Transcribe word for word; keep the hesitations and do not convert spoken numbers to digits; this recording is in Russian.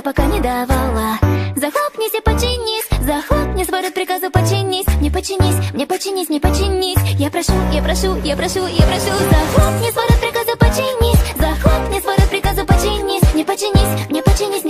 пока не давала. Захлопнись и починись, захлопнись, ворот приказу починись. Мне починись, мне починись, мне починись. Я прошу, я прошу, я прошу, я прошу. Захлопнись, ворот приказу починись, захлопнись, ворот приказу починись. Мне починись, мне починись.